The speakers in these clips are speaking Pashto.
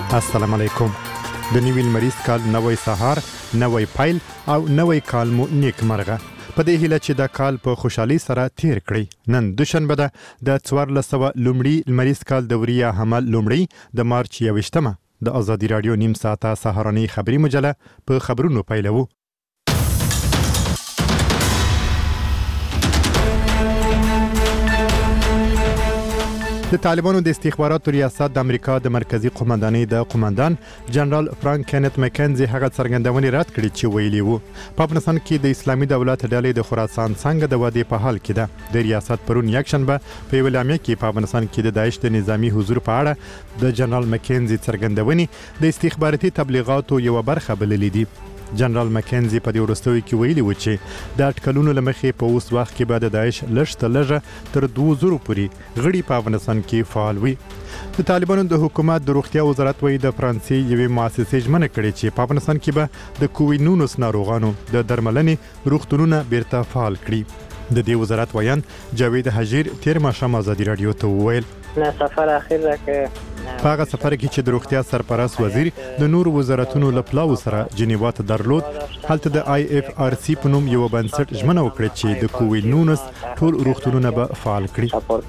السلام علیکم. د نوي لمریز کال نوی سهار، نوی پیل او نوی کال مو نیک مرغه. په دې هیله چې دا کال په خوشحالي سره تیر کړئ. نن دوشنبه ده د 1400 لومړي لمریز کال دوریه حمل لومړی د مارچ 21مه. د آزادي رادیو نیم ساعته سهارنۍ خبری مجله په خبرونو پیلوو. د طالبانو د استخباراتو ریاست د امریکا د مرکزی قومندانۍ د قومندان جنرال فرانک کینت مکنزي هغه څرګندونې رد کړې چې ویلي وو په افغانستان کې د اسلامي دولت ډلې د خراسان څنګه د ودې په حال کې ده. د ریاست پرون یکشنبه په یو اعلامیه کې په افغانستان کې د داعش د نظامی حضور په اړه د جنرال مکنزي څرګندونې د استخباراتي تبلیغاتو یو برخه بللې دي. جنرال مکنزي په دې وروستیو کې ویلي و چې د اټکلونو لمخې په اوس وخت کې بعد داعش لږه تر 2000 پورې غړي په افغانستان کې فعال وي. د طالبانو د حکومت د روغتیا وزارت وایي د فرانسې یوې مؤسسې ژمنه کړې چې په افغانستان کې به د کووید-19 ناروغانو د درملنې روغتونونه بیرته فعال کړي. د دې وزارت ویان جاوید حجیر تیر ماښام آزادي رادیو ته وویل نه سفر اخیر ده که په هغه سفر کې چې د روغتیا سرپرست وزیر د نور وزارتونو له پلاو سره جنیوا ته درلود، هلته د IFRC په نوم یو بنسټ ژمنه وکړه چې د کووید-19 ټول روغتونونه به فعال کړي.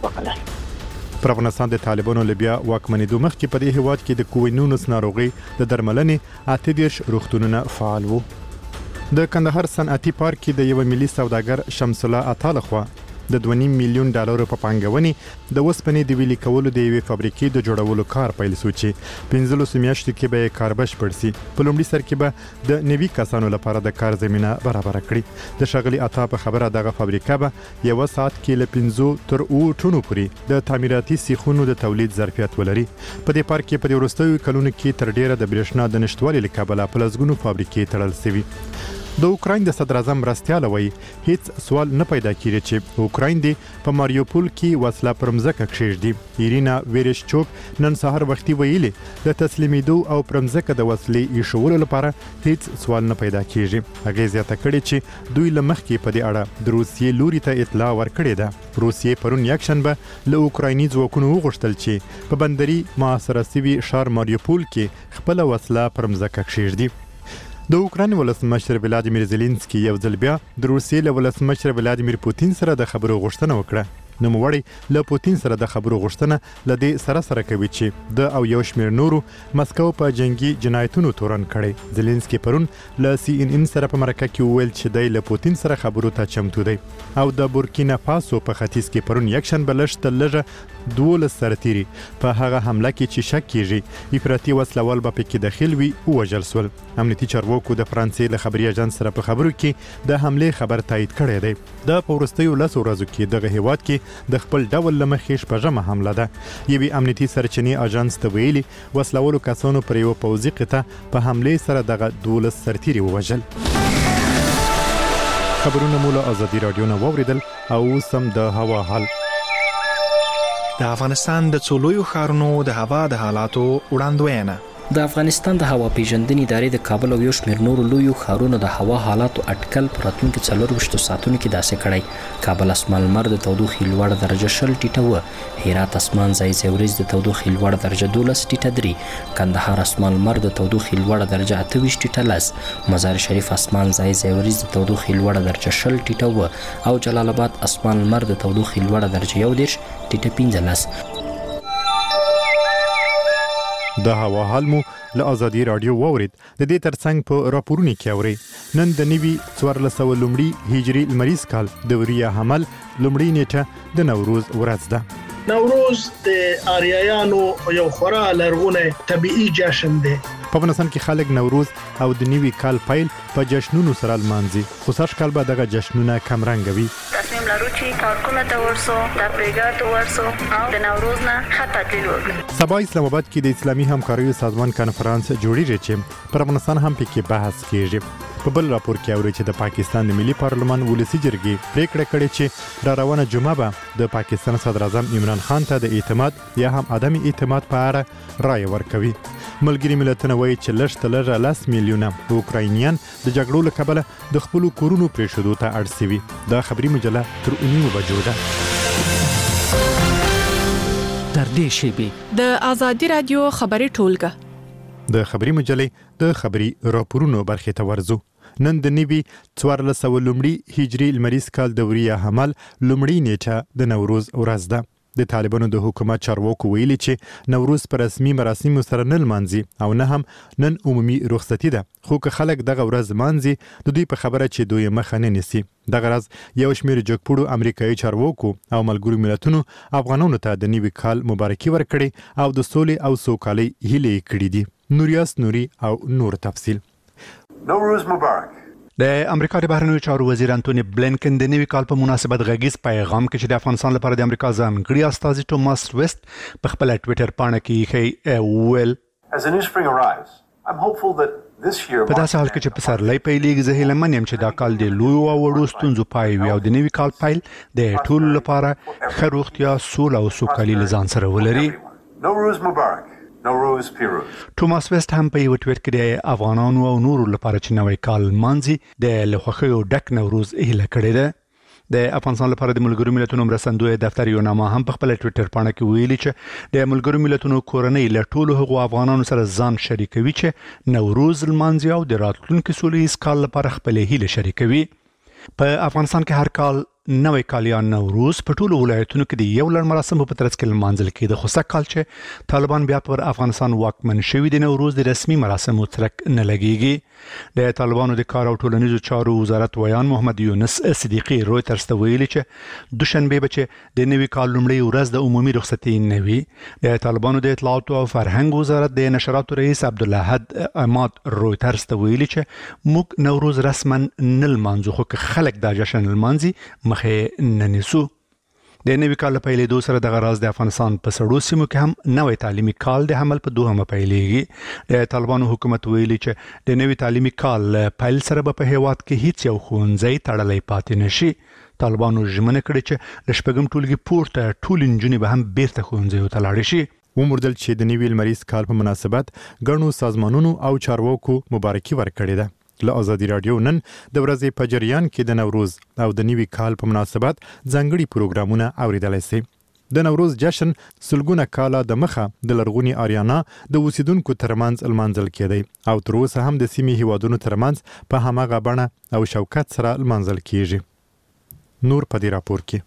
پر افغانستان د طالبانو لبیا واکمنېدو مخکې په دې هیواد کې د کووید-19 ناروغي د درملنې 38 روغتونونه فعال وو. د کندهار صنعتي پارک کې د یو ملي سوداګر شمس الله عطا لخوا د 2.5 میلیون ډالرو په پانګونې د وسپنې د ویلي کولو د یوې فابریکې د جوړولو کار پیل شو چې 15 میاشتو کې به کار بشپړ شي. په لومړي سر کې به د نوي کسانو لپاره د کار زمينه برابر کړي. د شغلي عطا په خبره دغه فابریکه به یو ساعت کې له 15 تر 8 ټنو پورې د تعمیراتي سیخونو د تولید ظرفیت ولري. په دې پارک کې په وروستیو کلونو کې تر ډیره د برېښنا د نشټوالي له کبله په لسګونو فابریکې تړل شوي. د اوکراین د صدر اعظم مرستیال وایي هیڅ سوال نه پیدا کیږي چې اوکراین دی په ماریوپول کې وسله پرمزکه کښېږدي. ایرینا ویریشچوک نن سهار وختي ویلي د تسلیمیدو او پرمزکه د وسلې ایښولو لپاره هیڅ سوال نه پیدا کیږي. هغه زیاته کړې چې دوی له مخکې په دې اړه د روسیې لوري ته اطلاع ورکړې ده. روسیې پرون یکشنبه له اوکرایني ځواکونو وغوښتل چې په بندري محاصره شوي ښار ماریوپول کې خپل وسله پرمزکه کښېږدي. د اوکراین ولسمشر ولادیمیر زيلنسکي یو ځل بیا د روسیې له ولسمشر ولادیمیر پوتین سره د خبرو غوښتنه وکړه. نوموړی له پوتین سره د خبرو غوښتنه لدې سره کوي چې د او یو شمېر نورو مسکو په جنگي جنایتونو تورن کړي. زيلنسکي پرون له CNN سره په مرکه کې وویل چې د پوتین سره خبرو ته چمتو دی. او د بورکینا فاسو په ختیځ کې پرون یکشنبه لږه 12 سرتیري په هغه حمله کې چې شک کیږي افراطي وسلوال به پکې داخل وي او وژل شول. امنیتي چارواکو د فرانسې له خبري اژانس سره په خبرو کې د حمله خبر تایید کړی دی. د پورستیو لاسو ورځو کې دغه هیواد کې د خپل ډول لمخې شپږمه حمله ده. یوې امنیتي سرچینې اژانس ته ویلي وسلوالو کسانو پر یو پوځي قطعه په حمله سره دغه 12 سرتیري ووژل. خبرونه مو له آزادي رادیو نه واوریدل او سم د هوا حال. د افغانستان د څولویو ښارونو د هوا د حالاتو وړاندوینه. د افغانستان د هوا پیژندنې ادارې د کابل او یو شمېر نورو لویو ښارونو د هوا حالاتو اټکل پر راتلونکو 24 ساعتونو کې داسې کړی. کابل اسمان لمر د تودوخې لوړ درجه 20 ټیټه و. هرات اسمان ځای ورځ د تودوخې لوړ درجه 12 ټیټه 3. کندهار اسمان لمر د تودوخې لوړ درجه 28 ټیټه 10. مزار شریف اسمان ځای ورځ د تودوخې لوړ درجه 20 ټیټه و او جلال آباد اسمان لمر د تودوخې لوړ درجه 11 ټیټه 15. د هوا حال مو له آزادي رادیو واورید. د دې ترڅنګ په راپورونو کې اوري نن د نوي 1400 لومړي هجري لمریز کال دوریه حمل لومړی نیټه د نوروز ورځ ده. نوروز د آریایانو یو خورا لرغونی طبيعي جشن دی. په افغانستان کې خلک نوروز او د نوي کال پیل په جشنونو سره لمانځي. خو سږ کال به دغه جشنونه کم رنګ وي. تصمیم لرو چې پارکونو ته ورسو، تفریحات ورسو او د نوروز نه خطر وکړو. سبا اسلام آباد کې د اسلامي همکاریو سازمان کانفرنس جوړیږي چې پر افغانستان هم پکې بحث کیږي. په بل راپور کې اوري چې د پاکستان د ملي پارلمان ولسی جرګې پریکړه کړې چې را روانه جمعه به د پاکستان صدر اعظم عمران خان ته د اعتماد یا هم عدم اعتماد په اړه رائے ورکوي. ملګری ملتونه وایي چې لږ 10 میلیونه اوکراینیان د جګړو له کبله د خپل کورونو پریښودو ته اړ شوي. دا خبري مجله تر 9 بجو ده. تر دې شیبې د آزادي رادیو خبري ټولګه د خبري مجلې د خبري راپورونو برخې ته ورزو. نن د نوي 1400 لومړي هجري لمریز کال دوري حمل لومړی نیټه د نوروز ورځ ده. د طالبانو د حکومت چارواکو ویلي چې نوروز پر رسمي مراسمو سره نه لمانځي او نه هم نن عمومي رخصتي ده، خو که خلک دغه ورځ لمانځي د دوی په خبره چې دوی مخه نه نیسي. دغه ورځ یو شمېر جګپوړو امریکایي چارواکو او ملګرو ملتونو افغانانو ته د نوي کال مبارکي ورکړي او د سولې او سوکالۍ هیلې کړې دي. نوریاس نوري او نور تفصیل. نوروز مبارک. د امریکا د بهرنیو چارو وزیر انټونی بلینکن د نوي کال په مناسبت غږیز پیغام کې چې د افغانستان لپاره د امریکا ځانګړي استازي ټوماس ویسټ په خپل ټوئیټر پاڼه کې ویل په داسې حال کې چې پسرلی پیلېږي زه هیله من یم چې دا کال د لویو او وړو ستونزو پای وي او د نوي کال پیل د ټولو لپاره ښه روغتیا، سوله او سوکالي له ځان سره ولري. نوروز مبارک. نوروز پیروز. ټوماس ویسټ هم په یو ټویټ کې د افغانانو او نورو لپاره چې نوی کال مانځي د له خوښیو ډک نوروز هیله کړې ده. د افغانستان لپاره د ملګرو ملتونو مرستندوی دفتر یو نامه هم په خپل ټویټر پاڼه کې ویلي چې د ملګرو ملتونو کورنۍ له ټولو هغو افغانانو سره ځان شریکوي چې نوروز لمانځي او د راتلونکي سولهییز کال لپاره خپلې هیلې شریکوي. په افغانستان کې هر کال نوی کال یا نوروز په ټولو ولایتونو کې د یو لړ مراسمو په ترڅ کې لمانځل کېده، خو سږ کال چې طالبان بیا پر افغانستان واکمن شوي د نوروز د رسمي مراسمو ترک نه لګېږي. د طالبانو د کار او ټولنیزو چارو وزارت ویان محمد یونس صدیقي رویترز ته ویلي چې دوشنبه به چې د نوي کال لومړۍ ورځ د عمومي رخصتي نه وي. د طالبانو د اطلاعات او فرهنګ وزارت د نشراتو رئیس عبدالحد اماد رویترز ته ویلي چې موږ نوروز رسما نه لمانځو، خو که خلک دا جشن لمانځي مخه نه نیسو. د نوي کال په پیلېدو سره دغه راز د افغانستان په سړو سیمو کې هم نوی تعلیمي کال د حمل په دوهمه پیلېږي. د طالبانو حکومت ویلي چې د نوي تعلیمي کال پیل سره به په هیواد کې هیڅ یو ښوونځی تړلی پاتې نشي. طالبانو ژمنه کړې چې د شپږم ټولګي پورته ټول نجونې به هم بیرته ښوونځیو ته لاړې شي. وموردل چې د نوي لمریز کال په مناسبت ګڼو سازمانونو او چارواکو مبارکي ورکړې ده. له ازادي رادیو نن د ورځې په جریان کې د نوروز او د نوي کال په مناسبت ځانګړي پروګرامونه اوریدلای شئ. د نوروز جشن سلګونه کاله د مخه د لرغوني آریانا د اوسیدونکو ترمنځ لمانځل کېدی او تر اوسه هم د سیمې هیوادونو ترمنځ په هماغه بڼه او شوکت سره لمانځل کیږي. نور په دې راپور کې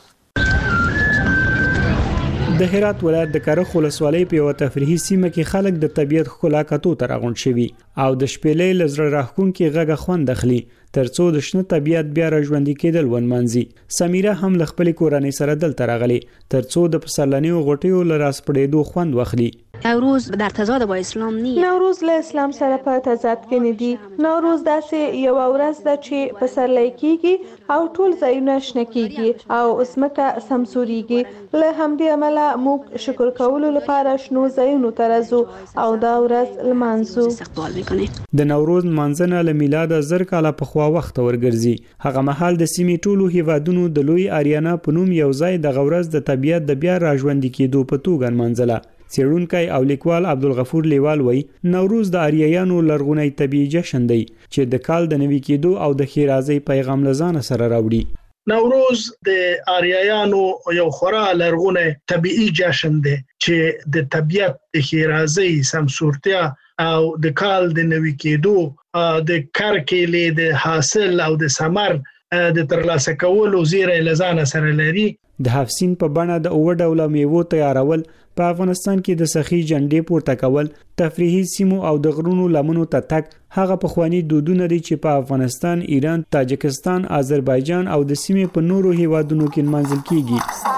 د هرات ولایت د کرخ ولسوالۍ په یو تفریحي سیمه کې خلک د طبیعت ښکلا کتو ته راغونډ شوي او د شپېلې لزر راخونکي غږه خوند اخلي ترڅو د شنه طبیعت بیا راژوندي کېدل ونمانځي. سمیره هم له خپل کورنۍ سره دلته راغلي ترڅو د پسرلنیو غوټیو لراس پړېدو خوند واخلي. نوروز در تضاد با اسلام نیست. نوروز له اسلام سره په تضاد کې نه دی. نوروز داسې یو ورځ ده چې پسرلی کېږي او ټول ځایونه شنه کېږي او ځمکه سمسورېږي. له همدې امله موږ شکر کولو لپاره شنو ځایونو ته راځو او دا ورځ لمانځو. د نوروز لمانځنه له میلاده 1000 کاله پخوا وخت ورګرځي. هغه مهال د سیمې ټولو هیوادونو د لوی آریانا په نوم یو ځای د غورز د طبیعت د بیا راژوندي کېدو په توګه لمانځله. څېړونکی او لیکوال عبدالغفور لیوال وایي نوروز د آریایانو لرغونی طبیعي جشن دی چې د کال د نوي کېدو او د ښېرازۍ پیغام له ځانه سره راوړي. نوروز د آریایانو یو خورا لرغونی طبیعي جشن دی چې د طبیعت د ښېرازۍ سمسورتیا او د کال د نوي کېدو د کرکېلې د حاصل او د ثمر د ترلاسه کولو زیری له ځانه سره لري. د حفصین په بڼه د اوه ډوله میوو تیارول، په افغانستان کې د سخی جنډې پورته کول، تفریحي سیمو او د غرونو لمنو ته تک هغه پخوانی دودونه دي چې په افغانستان، ایران، تاجکستان، آذربایجان او د سیمې په نورو هیوادونو کې لمانځل کیږي.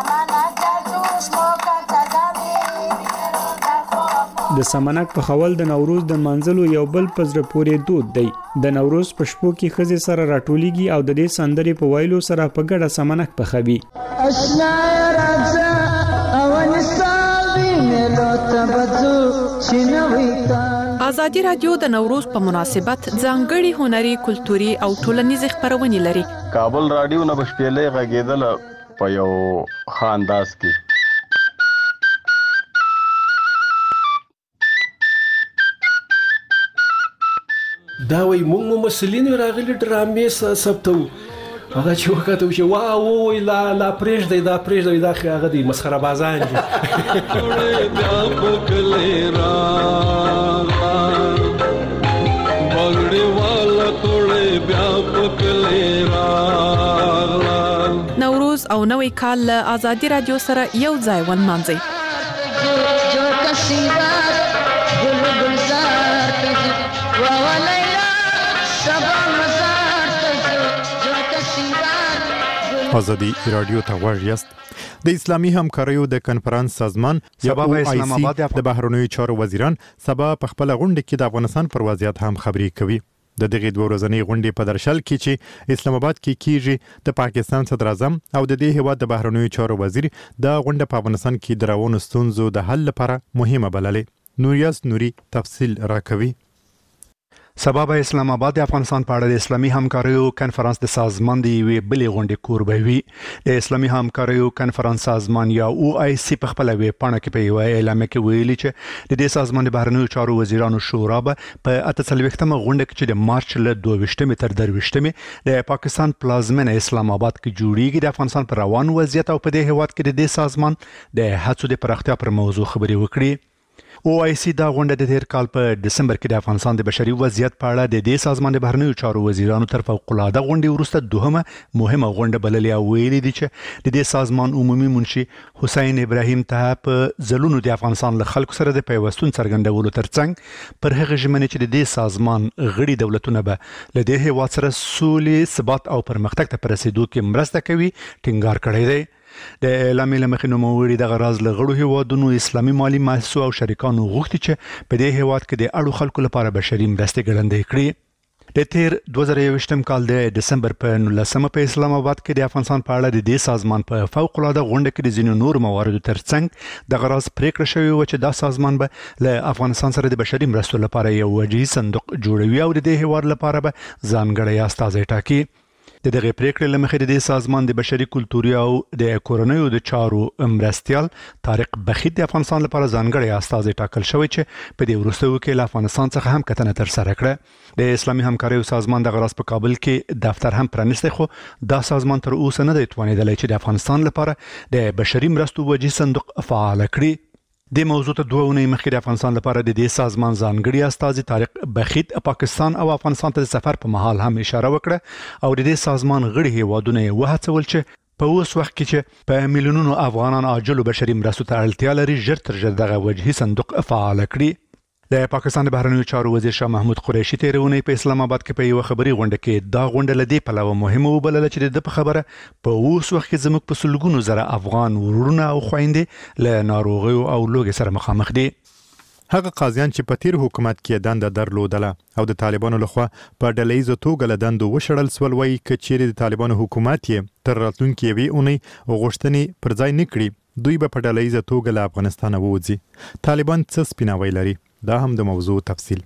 د سمنک په خول د نوروز د منځلو یو بل پزره پورې دود دی. د نوروز په شپو کې خزې سره راټولېږي او د دې سندرې په ویلو سره په ګډه سمنک پخوي. ازادي رادیو د نوروز په مناسبت ځانګړي هنري، کلتوري او ټولنیز خبرونه لري. کابل رادیو نه بشپېلې غږیدل په یو خانداس کې. دا وای مونږ ممثلین راغلي ډرامې ثبتو هغه چې وکړو چې وای لا پرېږدي دا هغه دی مسخره بازان دي. او نوې کال له آزادي رادیو سره یو ځای ونمانځئ. آزادی رادیو ته غوږ یاست. د اسلامي همکاریو د کنفرانس سازمان سبا په اسلام آباد د بهرنیو چارو وزیران سبا په خپل غونډه کې د افغانستان پر وضعیت هم خبري کوي. د دغه دوه ورځنۍ غونډې په درشل کې چې اسلام آباد کې کیږي د پاکستان صدر اعظم او د دې هیواد د بهرنیو چارو وزیر د غونډه په افغانستان کې د روانو ستونزو د حل لپاره مهمه بللې. نوریاس نوري تفصیل راکوي. سبا په اسلام آباد د افغانستان په اړه د اسلامي همکاریو کنفرانس د سازمان دی وی بلې غونډې کوربه وی. د اسلامي همکاریو کنفرانس سازمان یا OIC په خپل وی پاڼه کې په یو اعلان کې ویلي چې د دې سازمان د بهرنیو چارو وزیرانو شورا په 48مه غونډه کې چې د مارچ له 22 تر 23 د پاکستان پلازمینه اسلام آباد کې جوړیږي د افغانستان پر روان وضعیت او په دې هیواد کې د دې سازمان د هڅو د پراختیا پر موضوع خبري وکړي. OIC دا غونډه د تیر کال په دسمبر کې د افغانستان د بشري وضعیت په اړه د دې سازمان د بهرنیو چارو وزیرانو تر فوق العاده غونډې وروسته دوهمه مهمه غونډه بللې او ویلي دي چې د دې سازمان عمومي منشي حسین ابراهیم ته په ځلونو د افغانستان له خلکو سره د پیوستون څرګندولو ترڅنګ پر هغه ژمنې چې د دې سازمان غړي دولتونه به له دې هیواد سره سولې ثبات او پرمختګ ته رسیدو کې مرسته کوي ټینګار کړی دی. د اعلان مخې نوموړي د غراز لغړو هیوادونو اسلامي مالی مؤسسو او شریکانو غوښتي چې په دې هیواد کې د اړو خلکو لپاره بشري مرستې ګړندۍ کړي. د تیر 2023 کال د دسمبر په 19 په اسلام آباد کې د افغانستان په اړه د دې سازمان په فوق العاده غونډه کې د ځینو نور مواردو ترڅنګ د غراز پریکړه شوې و چې دا سازمان به له افغانستان سره د بشري مرستو لپاره یو وجهي صندوق جوړوي او د دې هیواد لپاره به ځانګړی استازی ټاکي. د دغه پریکړې لمخې د سازمان د بشري کلتوري او د کورنیو د چارو مرستيال طارق بخیت د افغانستان لپاره ځانګړی استازی ټاکل شوی چې په دې وروستیو کې له افغانستان څخه هم کتنه تر سره کړه. د اسلامي همکاریو سازمان د غراس په کابل کې دفتر هم پرانیستی خو دا سازمان تر اوسه نه دی توانیدلی چې د افغانستان لپاره د بشري مرستو وجهي صندوق فعال کړي. د موضوع ته 2 ونې مخکې د افغانستان لپاره د دې سازمان ځانګړي استازي طارق بخیت پاکستان او افغانستان ته د سفر په مهال هم اشاره وکړه او د دې سازمان غړي هیوادونه وهڅول چې په اوس وخت کې چې په میلیونونو افغانان عاجل بشري مرستو ته اړتیا لري ژر تر ژره دغه وجهي صندوق فعال کړي. د پاکستان د بهرنیو چارو وزیر شاه محمود قریشي تیرونی په اسلام آباد کې په یو خبري غونډه کې دا غونډه لدی په لور مهمه وبلله چې د خبره په اوس وخت کې زموږ په سلګونو زره افغان ورونه او خويندې له ناروغي او لوګي سره مخامخ دي. هغه قاضیان چې په تیر حکومت کې دنده درلودله او د طالبانو لخوا په ډلهیزه توګه له دندو وشړل سول وای کچېری د طالبانو حکومت یې تر راتلونکي وی اونۍ غوښتنې پر ځای نکړي دوی به په ډلهیزه توګه له افغانستان ووځي. طالبان څه سپیناوی لري دا هم د موضوع تفصیل.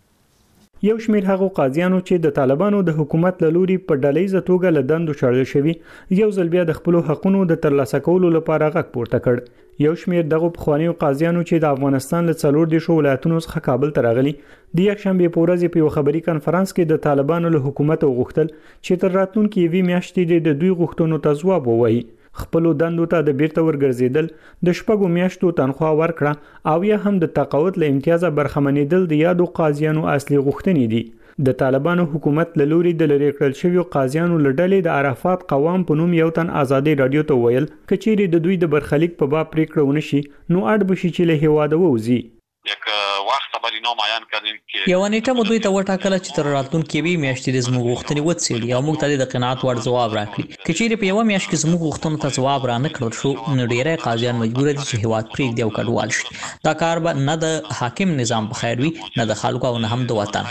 یو شمیر هغه قاضیانو چې د طالبانو د حکومت له لوري په ډلهیزه توګه له دندو شړل شوي یو ځل بیا د خپل حقوقو د ترلاسه کولو لپاره غږ پورته کړ. یو شمیر دغه پخوانیو قاضیانو چې د افغانستان له 4 ولایتونو څخه کابل ته راغلي د یکشنبه په ورځ په یو خبري کانفرنس کې د طالبانو له حکومت غوښتل چې تر راتلونکي وی میاشتې د دوی غوښتنو ته ځواب ووایي. خپل دندو ته د بیرته ورګرځیدل د شپږو میاشتو تنخواه ورکړه او یا هم د تقاعد له امتیازه برخمنېدل د یادو قاضیانو اصلي غوښتنې دي. د طالبانو حکومت له لوري د لری کړل شویو قاضیانو لړلې د عرفات قوام په نوم یو تن آزادي رادیو ته ویل کچېری د دوی د برخلیک په باب پریکړه ونشي نو اړ بشي چې له هواده ووزي. یو نیټه مو دوی ته وټاکله چې تر راتلونکي وی میاشتې د زموږ غوښتنې وڅېړي او موږ ته د قناعت وړ ځواب راکړي. کچېری په یو میاشت کې زموږ غوښتنو ته ځواب را نه کړل شو نو ډېری قاضیان مجبور دي چې هیواد پرېږدي او کډوال شي. دا کار به نه د حاکم نظام په خیر وي نه د خلکو او نه هم د وطن.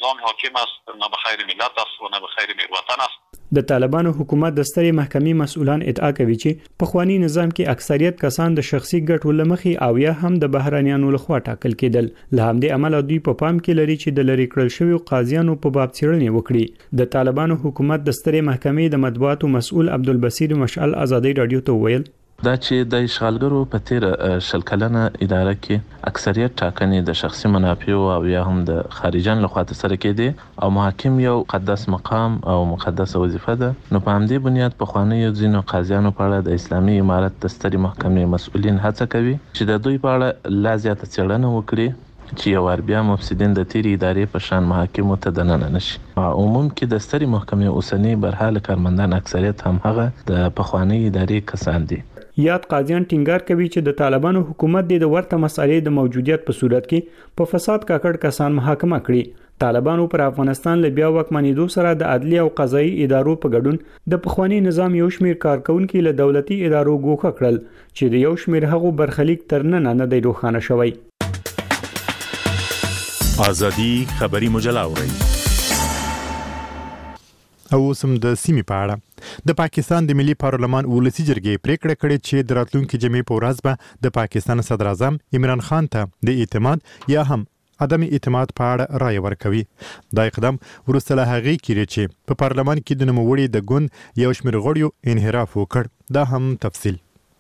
د طالبانو حکومت د سترې محکمې مسؤلان ادعا کوي چې په خواني نظام کې اکثریت کسان د شخصي ګټو لمخې او یا هم د بهرانيانو لخوا ټاکل کېدل. له همدې امله دوی په پام کې لري چې د لری کړل شوی قاضیانو په باب څېړنې وکړي. د طالبانو حکومت د سترې محکمې د مطبوعاتو مسؤل عبدالبصیر مشعل آزادي رادیو ته ویل دا چې د اشغالګرو په تیر شل کلنه اداره کې اکثریت ټاکنې د شخصي منافع او یا هم د خارجان لخوا ترسره کېدي او محاکم یو مقدس مقام او مقدسه وظیفه ده. نو په همدې بنیاد په خوانیو ځینو قاضیانو په اړه د اسلامي امارت د سترې محکمې مسؤلین هڅه کوي چې د دوی په اړه لا زیاته څېړنه وکړي چې یو ور بیا مفسدین د تیری ادارې په شان محاکمو ته دننه نشي. عموم کې د ستري محکمې اوسنی برحال کارمندان اکثریت هم هغه د پخوانی ادارې کسان دي. یاد قاضیان ټینګار کوي چې د طالبانو حکومت د ورته مسالې د موجودیت په صورت کې په فساد کاکړ کسان محاکمه کړي. طالبانو پر افغانستان له بیا واکمنېدو سره د عدلي او قضایي ادارو په ګډون د پخوانی نظام یو شمېر کارکونکو له دولتي ادارو ګوښه کړل چې د یو شمېر هغو برخلیک تر نن نه دی روښانه شوی. ازادي خبري مجله اوري او سم د سیمې په اړه د پاکستان د ملي پارلمان ولسی جرګې پریکړه کړې چې د راتلونکي جمعې په ورځ به د پاکستان صدر اعظم عمران خان ته د اعتماد یا هم عدم اعتماد په اړه رائے ورکوي. دا اقدام وروسته له هغې کېږي چې په پارلمان کې د نوموړي د ګوند یو شمېر غړیو انحراف وکړ. دا هم تفصیل.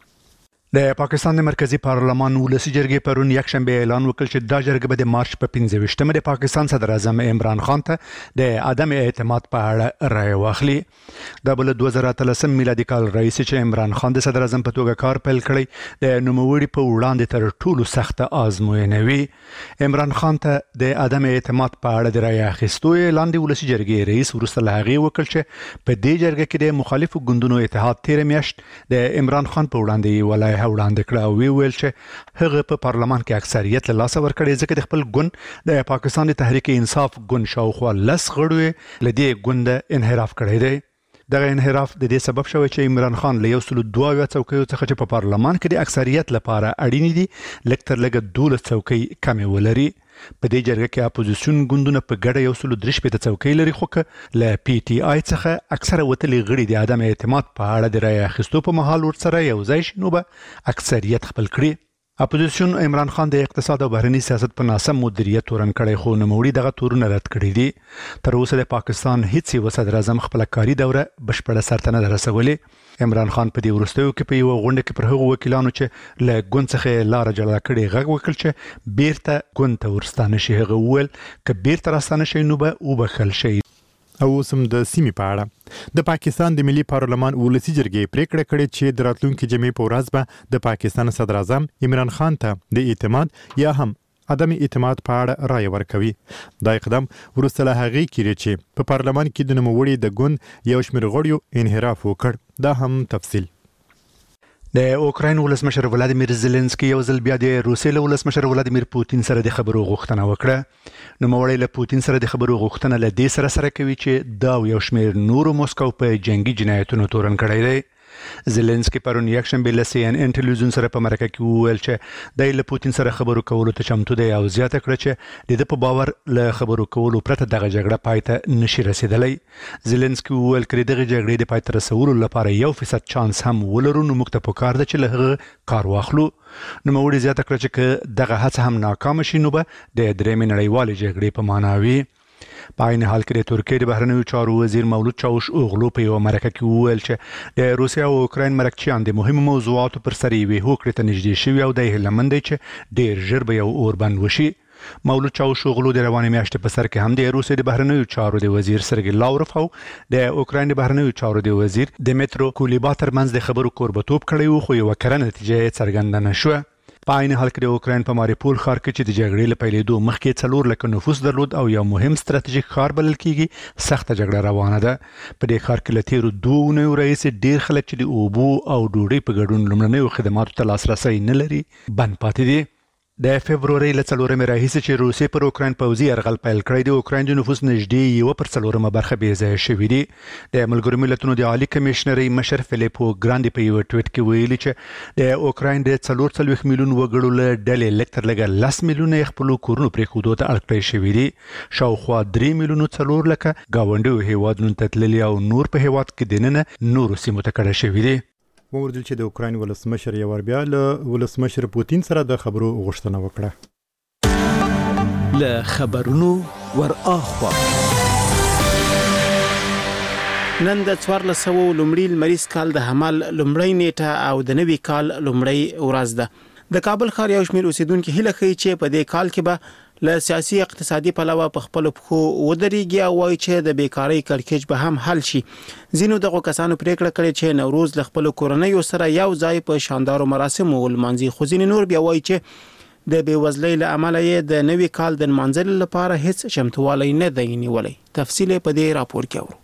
د پاکستان د مرکزی پارلمان ولسی جرګې پرون یک شنبه اعلان وکړ چې دا جرګه به د مارچ په 15مه د پاکستان صدر اعظم عمران خان ته د عدم اعتماد په اړه رائے واخلي. د بل 2013 میلادي کال رئیس چې عمران خان د صدر اعظم په توګه کار پیل کړی د نوموړي په وړاندې تر ټولو سخته آزموینه وي. عمران خان ته د عدم اعتماد په اړه د رائے اخیستو اعلان د ولسی جرګې رئیس وروسته له هغې وکړ چې په دې جرګه کې د مخالفو ګوندونو اتحاد تیر میاشت د عمران خان په وړاندې ولای وړاندې کړ او ویل چې هغه په پارلمان کې اکثریت له لاسه ورکړي ځکه د خپل ګوند د پاکستان د تحریک انصاف ګوند شاوخوا 10 غړي له دې ګوند انحراف کړی دی. دغه انحراف د دې سبب شوی چې عمران خان له 102 څوکیو څخه چې په پارلمان کې د اکثریت لپاره اړین دي لږ تر لږه 12 څوکۍ کمې ولري. په دې جرګه کې اپوزیشن ګوندونه په ګډه 103 څوکۍ لري خو له پی ټی آی څخه اکثره وتلي غړي د عدم اعتماد په اړه د رائے اخیستو په مهال ورسره یو ځای شي نو به اکثریت خپل کړي. اپوزیشن عمران خان د اقتصاد او بهرنی سیاست په ناسم مدیریت تورن کړي خو نوموړي دغه تورونه رد کړي دي. تر اوسه د پاکستان هیڅ یو صدر اعظم خپل کاري دوره بشپړه سرته نه رسولې. عمران خان په دې وروستیو کې په یو غونډه کې پر هغو وکیلانو چې له ګوند څخه لار جلا کړي غږ وکړ چې بیرته ګوند ته ورستانه شي. هغه وویل که بیرته راستانه شي نو به وبخښل شي. او سم د سیمې په اړه د پاکستان د ملي پارلمان ولسی جرګې پریکړه کړې چې د راتلونکي جمعې په ورځ به د پاکستان صدر اعظم عمران خان ته د اعتماد یا هم عدم اعتماد په اړه رائے ورکوي. دا اقدام وروسته له هغې کېږي چې په پارلمان کې د نوموړي د ګوند یو شمېر غړیو انحراف وکړ. دا هم تفصیل. د اوکراین ولسمشر ولادیمیر زيلنسکي یو ځل بیا د روسیې له ولسمشر ولادیمیر پوتین سره د خبرو غوښتنه وکړه. نوموړی له پوتین سره د خبرو غوښتنه له دې سره کوي چې دا یو شمېر نورو موسکو په جنگي جنایتونو تورن کړی دی. زيلنسکي پرون یک شنبه له سی ان ان ټلویزیون سره په مرکه کې وویل چې د پوتین سره خبرو کولو ته چمتو دی او زیاته کړه چې د په باور له خبرو کولو پرته دغه جګړه پای ته نشي رسیدلی. زيلنسکي وویل چې دغه جګړې د پای ته رسولو لپاره 1% چانس هم ولرو نو موږ ته پکار ده چې له هغه کار واخلو. نوموړي زیاته کړه چې دغه هڅه هم ناکام شي نو به د درېمې نړیوالې جګړې په معنا وي. په عین حال کې د ترکیې د بهرنیو چارو وزیر مولود چاوش اوغلو په یو مرکه کې وویل چې د روسیا او اوکراین مرکچیان د مهمو موضوعاتو پر سر یوې هوکړې ته نږدې شوي او د هیله مند دی چې ډېر ژر به یو اوربند وشي. مولود چاوش اوغلو د روانې میاشتې په سر کې هم د روسیې د بهرنیو چارو د وزیر سرګی لاوروف او د اوکراین د بهرنیو چارو د وزیر دمیترو کولیبا ترمنځ د خبرو کوربتوب کړی و خو یو کره نتیجه څرګنده نه شوه. په عین حال کې د اوکراین په ماریپول ښار کې چې د جګړې له پیلېدو مخکې 4 لکه نفوس درلود او یو مهم ستراتیژیک ښار بلل کیږي سخته جګړه روانه ده. په دې ښار کې له تیرو 2 اونیو راهیسې ډېر خلک چې د اوبو او ډوډۍ په ګډون لومړنیو خدماتو ته لاسرسی نه لري بند پاتې دي. د فبرورۍ له 4مې راهیسې چې روسیې پر اوکراین پوځي یرغل پیل کړی د اوکراین د نفوس نږدې 1/4 برخه بې ځایه شوي دي. د ملګرو ملتونو د عالی کمشنرۍ مشر فلیپو ګراندي په یو ټویټ کې ویلي چې د اوکراین د 44 میلیون وګړو له ډلې لږ تر لږه 10 میلیونه خپل کورونو پرېښودو ته اړ کړی شوي دي. شاوخوا 3 میلیونه 4 لکه ګاونډیو هیوادونو ته تللي او نور په هیواد کې دننه نورو سیمو ته کډه شوي دي. وویل چې د اوکراین ولسمشر یو ور بیا له ولسمشر پوتین سره د خبرو غوښتنه وکړه. له خبرونو ور اخوا نن د 1400 لومړی لمریز کال د حمل لومړی نیټه او د نوي کال لومړی ورځ ده. د کابل ښار یو شمېر اوسیدونکو هیله کوي چې په دې کال کې به له سیاسي اقتصادي پلوه په خپل پخو ودرېږي او وایي چې د بیکاری کړکېچ به هم حل شي. ځینو دغه کسانو پریکړه کړې چې نوروز له خپل کورنۍ سره یو ځای په شاندارو مراسمو ولمانځي خو ځینې نور بیا وایي چې د بېوزلۍ له امله یې د نوي کال د نمانځلو لپاره هیڅ چمتوالی نه دی نیولی. تفصیل په دې راپور کې اورو.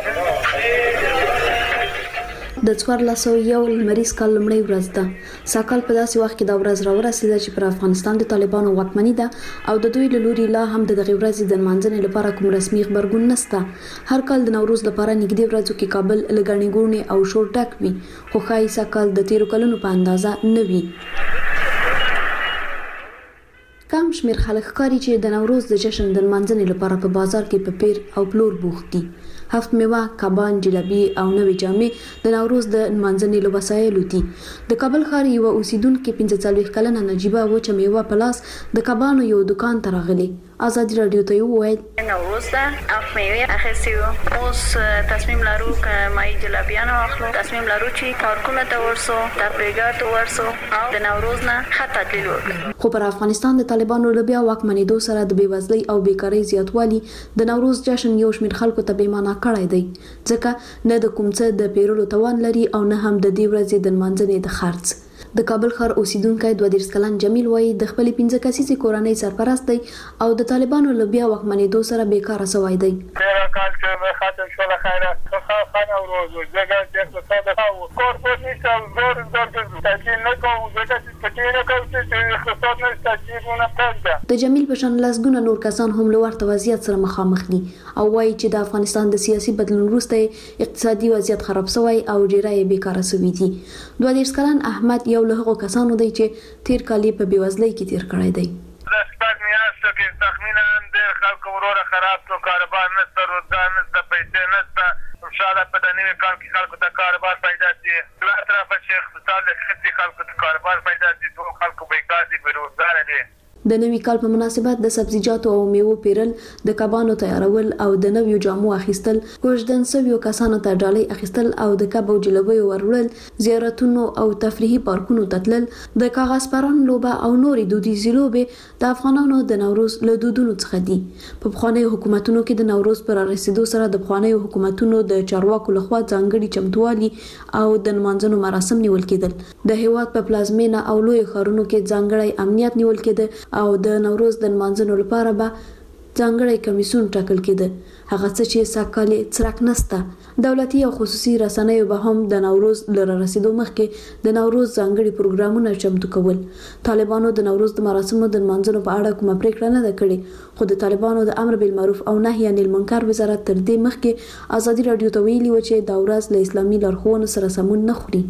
د 1401 لمریز کال لومړۍ ورځ ده. ساکال په داسې وخت کې دا ورځ راورسېده چې پر افغانستان د طالبانو واکمني ده او د دوی له لوري لا هم د دغې ورځې د نمانځنې لپاره کوم رسمي خبرګون نشته. هر کال د نوروز لپاره نږدې ورځو کې کابل له ګڼې ګوڼې او شور ډک وي، خو ښایي ساکال د تیرو کلونو په اندازه نه وي. کم شمیر خلک ښکاري چې د نوروز د جشن د نمانځنې لپاره په بازار کې په پیر او پلور بوخت دي. هفت میوه، کبان، جلبي او نوې جامې د نوروز د نمانځنې له وسایلو دي. د کابل ښار یوه اوسیدونکې 45 کلنه نجیبه وچه میوه په لاس د کبانو یو دکان ته راغلې. ازادي راډیو ته وویل نوروز ده، هفت میوه اخیستي وو، اوس تصمیم لرو که مای جلبیانو اخلو، تصمیم لرو چې پارکونه ته ورسو، تفریحګاه ته ورسو او د نوروز نه ښه تدلیل وکړو. خو پر افغانستان د طالبانو له بیا واکمنېدو سره د بېوزلۍ او بیکارۍ زیاتوالي د نوروز جشن یو شمېر خلکو ته بېمعنی کړی دی، ځکه نه د کوم څه د پیرلو توان لري او نه هم د دې ورځې د نمانځنې د خرڅ. د کابل ښار اوسیدونکی 32 کلن جمیل وایي د خپلې 15 کسیزې کورنۍ سرپرست دی او د طالبانو له بیا واکمنېدو سره بیکاره سوی دی. تېره کال چې ختم شوله خیره ښه نوروز و، ځکه چې اقتصاد ښه و، کور پور نشته، زور تجهیل نه کوو، ځکه چې پټې نه کوو چې اقتصاد نشته، چیزونه پرېږده. د جمیل په شان لسګونه نور کسان هم له ورته وضعیت سره مخامخ دي او وایي چې د افغانستان د سیاسي بدلون وروسته اقتصادي وضعیت خراب سوی او ډیری یې بیکاره سوي دي. 32 کلن احمد یو له هغو کسانو دی چې تیر کال یې په بېوزلۍ کې تیر کړی دی. د شپږ میاشتو کې تخمینا ډېر خلکو وروره خراب کړو، کاروبار نشته، روزګار نشته، پیسې نشته. انشاءالله په د نوي کال کې خلکو ته کاروبار پیدا شي. بله طرفه چې اقتصاد ښه شي، خلکو ته کاروبار پیدا شي، ټول خلکو بیکار دي، بېروزګاره دي. د نوي کال په مناسبت د سبزیجاتو او میوو پیرل، د کبانو تیارول او د نویو جامو اخیستل، کوژدن سویو کسانو ته ډالۍ اخیستل او د کب او جلبیو وروړل، زیارتونو او تفریحي پارکونو ته تلل، د کاغذ پران لوبه او نورې دودیزې لوبې د افغانانو د نوروز له دودونو څخه دي. په پخوانیو حکومتونو کې د نوروز پر رسیدو سره د پخوانیو حکومتونو د چارواکو لخوا ځانګړي چمتووالي او د نمانځنو مراسم نیول کېدل. د هېواد په پلازمینه او لویو ښارونو کې ځانګړی امنیت نیول کېده او د نوروز د نمانځنو لپاره به ځانګړی کمیسیون ټاکل کېده. هغه څه چې سږ کال یې څرک نشته. دولتي او خصوصي رسنیو به هم د نوروز له رسیدو مخکې د نوروز ځانګړي پروګرامونه چمتو کول. طالبانو د نوروز د مراسمو د نمانځنو په اړه کومه پریکړه نه ده کړې، خو د طالبانو د امر بالمعروف او نهي عن المنکر وزارت تر دې مخکې ازادي راډیو ته ویلي و چې دا ورځ له اسلامي لارښوونو سره سمون نه خوري.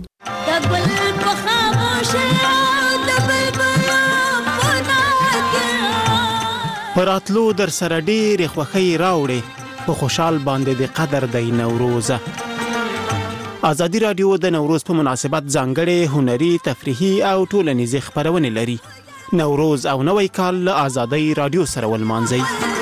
پراتلو در سره ډېرې خوښۍ راوړې، په خوشحال باندې د قدر دی نوروزه. ازادي راډیو د نوروز په مناسبت ځانګړې هنري، تفریحي او ټولنیزې خپرونې لري. نوروز او نوی کال له ازادۍ راډیو سره ولمانځئ.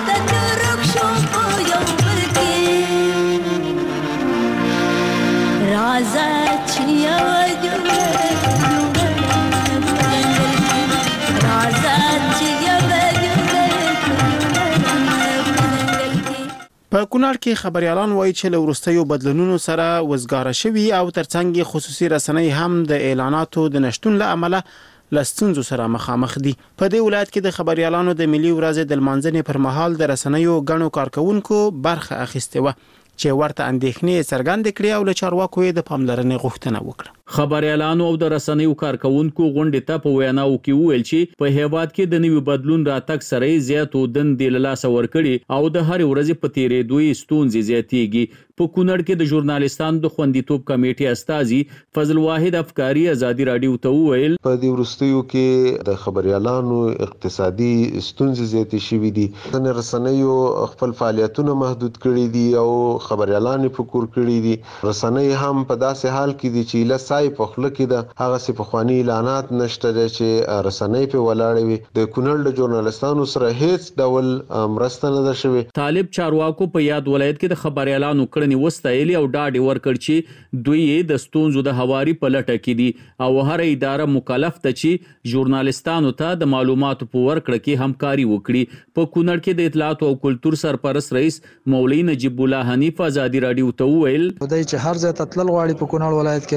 په کونړ کې خبريالان وایي چې له وروستیو بدلونونو سره وزګاره شوي او ترڅنګ خصوصي رسنۍ هم د اعلاناتو د نشټون له امله له ستونزو سره مخامخ دي. په دې ولایت کې د خبريالانو د ملي ورځې د لمانځنې پر مهال د رسنیو ګڼو کارکونکو برخه اخیستې وه چې ورته اندېښنې څرګندې کړې او له چارواکو یې د پاملرنې غوښتنه وکړه. خبريالانو او د رسنیو کارکونکو غونډې ته په ویناو کې وویل چې په هیواد کې د نوي بدلون راتګ سره زیاتو دندې له لاسه ورکړي او د هر ورځې په تیرېدو ستونزې زیاتېږي. په کونړ کې د ژورنالستانو د خوندیتوب کمیټې استازي فضل واحد افکاری ازادي راډیو ته وویل په دې وروستیو کې د خبريالانو اقتصادي ستونزې زیاتې شوې دي. د رسنیو خپل فعالیتونه محدود کړي دي او خبريالان په کور کړي دي. رسنۍ هم په داسې حال کې دي چې لسای په خله کې ده هغه سي په خواني اعلانات نشته چې رسنۍ په ولاړې وي. د کونړ د ژورنالستانو سره هیڅ ډول مرسته نه ده شوې. طالب چارواکو په یاد ولایت کې د خبريالانو کړنې وستایلي او ډاډ ورکړ چې دوی د ستونزو د هواري په لټه کې دي او هر اداره مکلف ده چې ژورنالستانو ته د معلوماتو په ورکړه کې همکاري وکړي. په کونړ کې د اطلاعات او کلتور سرپرست رئیس مولوی نجیب الله حنیف ازادي راډیو ته وویل خدای چې هر ځای ته تلل غواړي په کونړ ولایت کې کمی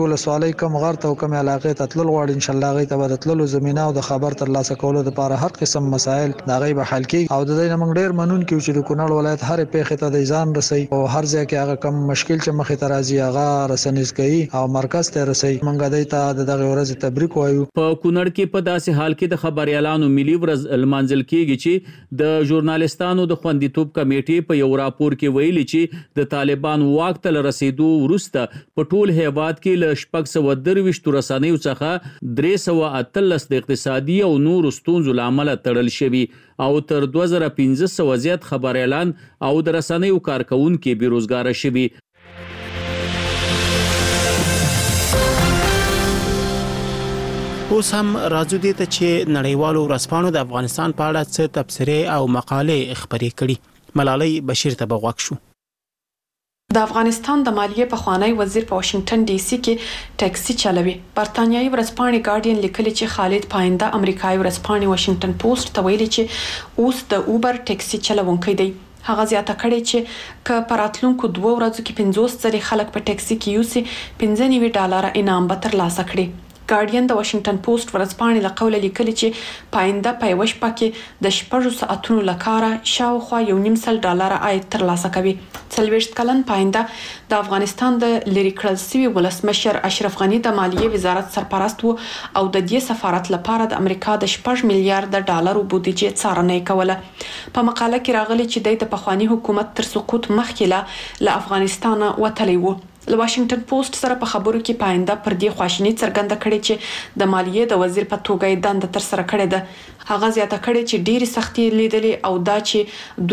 ولسوالۍ کم غرته او کم علاقې ته تلل غواړي ان شاء الله غي ته تللو زمينه او د خبر تر لاسه کولو لپاره هر قسم مسائل دا غي به حل کیږي او د دې موږ ډیر منون کیو چې د کونړ ولایت هر پیښه ته د ځان رسي او هر ځای کې هغه کم مشکل چې مخې ته راځي هغه رسنیز کوي او مرکز ته رسي موږ د دې ته دغه ورځ تبریک وایو. په کونړ کې په داسې حال کې د خبريالانو ملي ورځ المنزل کېږي چې د ژورنالستانو د خوندیتوب کمیټې په یو راپور کې ویلي چې د طالبان واک ته رسیدو وروسته په ټول هیواد کې له 623 رسنیو څخه 313 د اقتصادي او نور ستونزو لامل تړل شوی او تر 2500 زیات خبريالان او د رسنیو کارکونکو بیروزګار شوی. اوس هم راځو دې ته چې نړیوالو ورځپاڼو د افغانستان په اړه څه تبصرې او مقالې خبرې کړي. ملالۍ بشیر ته بغوښ شو. د افغانستان د مالیې پخوانی وزیر په واشنگټن ډي سي کې ټیکسي چلوي. برتانیایي ورځپاڼې ګارډین لیکلي چې خالد پاینده امریکایي ورځپاڼې واشنگټن پوسټ ته ویلي چې اوس د اوبر ټیکسي چلوونکی دی. هغه زیاته کړې چې ک پراتلونکو 2 ورځو کې 50 ځلې خلک په ټیکسي کې یوسي $95 انعام به ترلاسه کړي. ګارډین د واشنگټن پوسټ ورځپاڼې له قوله لیکلي چې پاینده په یوه شپه کې د 6 ساعتونو لکاره شاوخوا $1.5 عاید ترلاسه کوي. 40 کلن پاینده د افغانستان د لری کړل سوي ولسمشر اشرف غنی د مالیې وزارت سرپرست وو او د دې سفارت لپاره د امریکا د $6 میلیارډ بودیجه څارنه کوله. په مقاله کې راغلي چې د پخوانی حکومت تر سقوط مخکې له افغانستان وتلی وو. له واشنگټن پوسټ سره په خبرو کې پاینده پر دې خواشینی څرګنده کړې چې د مالیې د وزیر په توګه دنده تر سره کړې ده. هغه زیاته کړې چې ډېری سختي لیدلې او دا چې